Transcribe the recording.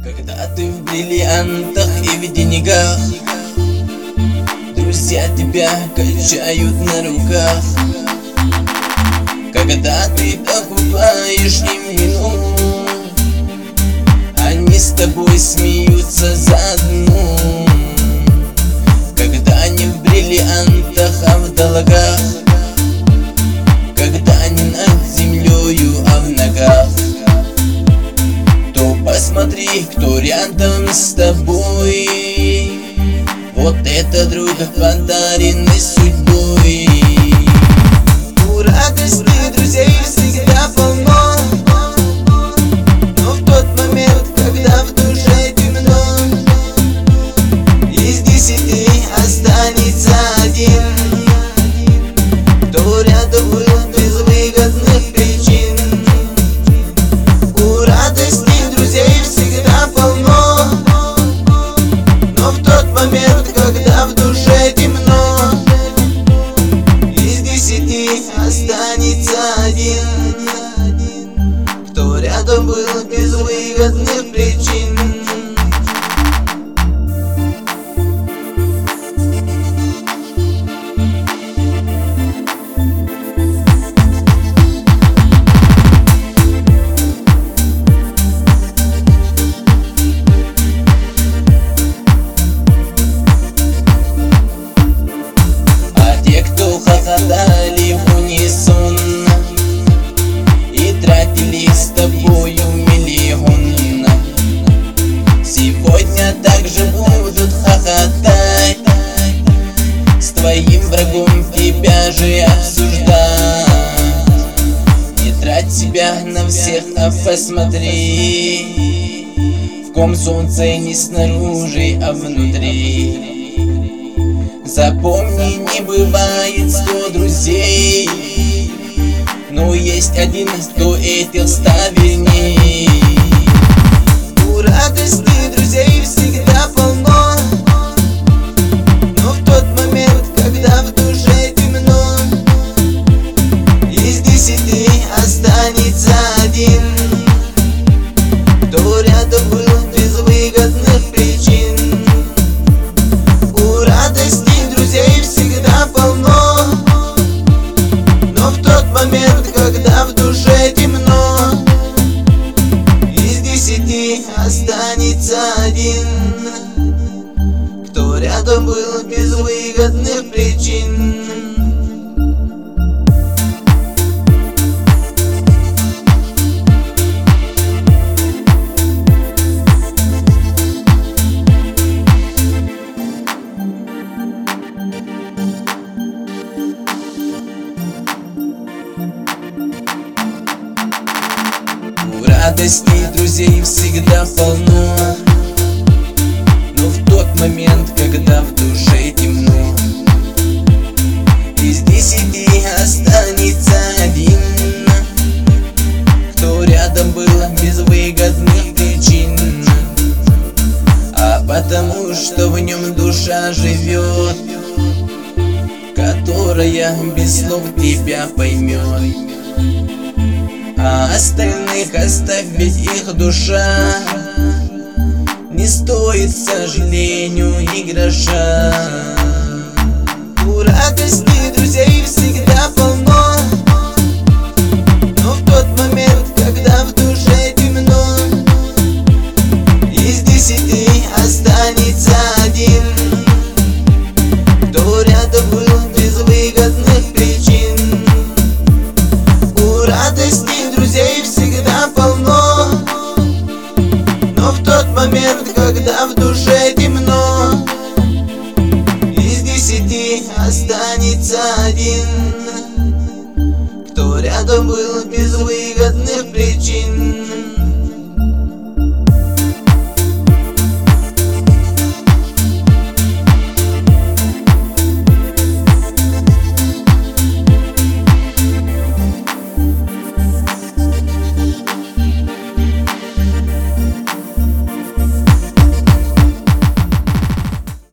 Когда ты в бриллиантах и в деньгах, друзья тебя качают на руках. Когда ты покупаешь им вино, они с тобой смеются заодно. Когда они в бриллиантах, а в долгах, когда не над землею, а в ногах, то посмотри, кто рядом с тобой. Вот это друг, подаренный судьбой. У радости друзей всегда полно, но в тот момент, когда в душе темно, из 10 останется один, кто рядом был без выгодных причин. У радости друзей всегда полно, но в тот момент, когда в душе темно, из 10 останется один, кто рядом был без выгодных причин. Хохотали в унисон и тратили с тобою миллион. Сегодня также будут хохотать, с твоим врагом тебя же обсуждать. Не трать себя на всех, а посмотри, в ком солнце не снаружи, а внутри. Запомни, не бывает 100 друзей, но есть один, кто этих 100 верней. У радости друзей всегда полно, но в тот момент, когда в душе темно, из 10 останется один, кто рядом был без выгодных причин. У радости друзей всегда полно, но в тот момент, когда в душе темно, из 10 останется один, кто рядом был без выгодных причин. У радости друзей всегда полно, но в тот момент, когда в душе темно, из 10 останется один, кто рядом был без выгодных причин. А потому что в нем душа живет, которая без слов тебя поймет. А остальных оставь, ведь их душа не стоит, к сожалению, и гроша. У радости друзей всегда полно, но в тот момент, когда в душе темно, из 10 останется один, кто рядом был без выгодных причин. У радости друзей всегда полно, но в тот момент, когда в душе темно, из 10 останется один, кто рядом был без выгодных причин.